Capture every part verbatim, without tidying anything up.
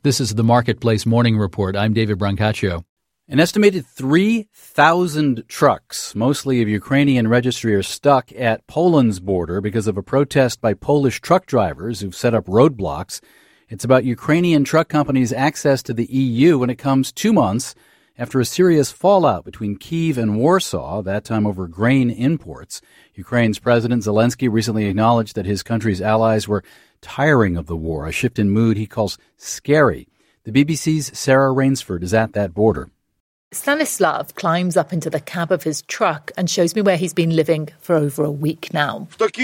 This is the Marketplace Morning Report. I'm David Brancaccio. An estimated three thousand trucks, mostly of Ukrainian registry, are stuck at Poland's border because of a protest by Polish truck drivers who've set up roadblocks. It's about Ukrainian truck companies' access to the E U, and it comes two months after a serious fallout between Kyiv and Warsaw, that time over grain imports. Ukraine's President Zelensky recently acknowledged that his country's allies were tiring of the war, a shift in mood he calls scary. The B B C's Sarah Rainsford is at that border. Stanislav climbs up into the cab of his truck and shows me where he's been living for over a week now. Stuck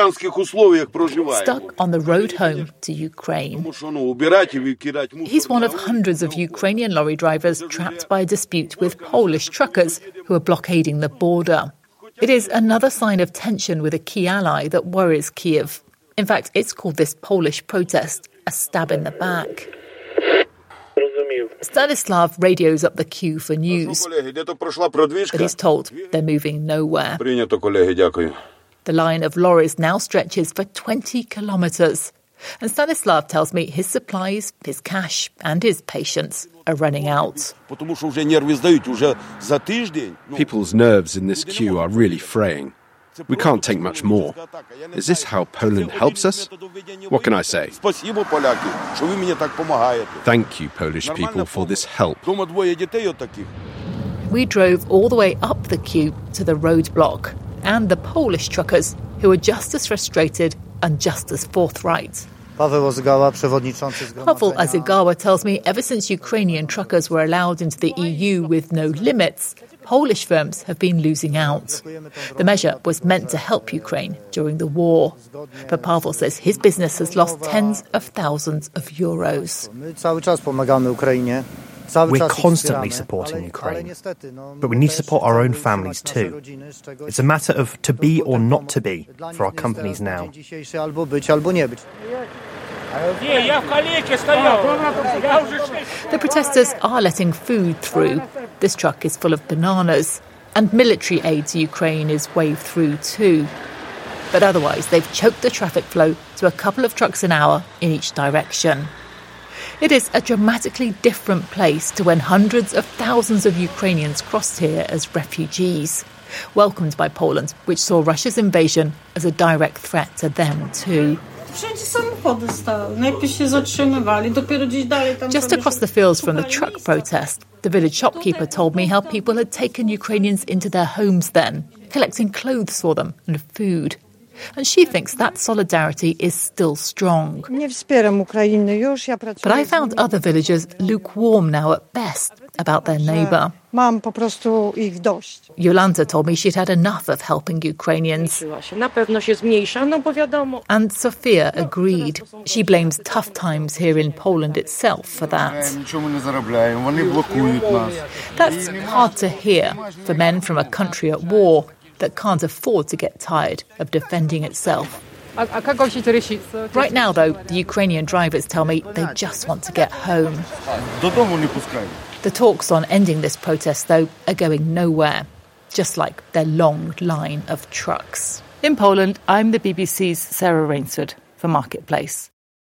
on the road home to Ukraine. He's one of hundreds of Ukrainian lorry drivers trapped by a dispute with Polish truckers who are blockading the border. It is another sign of tension with a key ally that worries Kyiv. In fact, it's called this Polish protest a stab in the back. Stanislav radios up the queue for news, but he's told they're moving nowhere. The line of lorries now stretches for twenty kilometres. And Stanislav tells me his supplies, his cash and his patience are running out. People's nerves in this queue are really fraying. We can't take much more. Is this how Poland helps us? What can I say? Thank you, Polish people, for this help. We drove all the way up the queue to the roadblock, and the Polish truckers, who are just as frustrated and just as forthright. Pavel Azygawa tells me ever since Ukrainian truckers were allowed into the E U with no limits, Polish firms have been losing out. The measure was meant to help Ukraine during the war. But Pavel says his business has lost tens of thousands of euros. We're constantly supporting Ukraine, but we need to support our own families too. It's a matter of to be or not to be for our companies now. The protesters are letting food through. This truck is full of bananas, and military aid to Ukraine is waved through too. But otherwise, they've choked the traffic flow to a couple of trucks an hour in each direction. It is a dramatically different place to when hundreds of thousands of Ukrainians crossed here as refugees, welcomed by Poland, which saw Russia's invasion as a direct threat to them too. Just across the fields from the truck protest, the village shopkeeper told me how people had taken Ukrainians into their homes then, collecting clothes for them and food. And she thinks that solidarity is still strong. But I found other villagers lukewarm now at best about their neighbour. Jolanta told me she'd had enough of helping Ukrainians. And Sofia agreed. She blames tough times here in Poland itself for that. That's hard to hear for men from a country at war that can't afford to get tired of defending itself. Right now, though, the Ukrainian drivers tell me they just want to get home. The talks on ending this protest, though, are going nowhere, just like their long line of trucks. In Poland, I'm the B B C's Sarah Rainsford for Marketplace.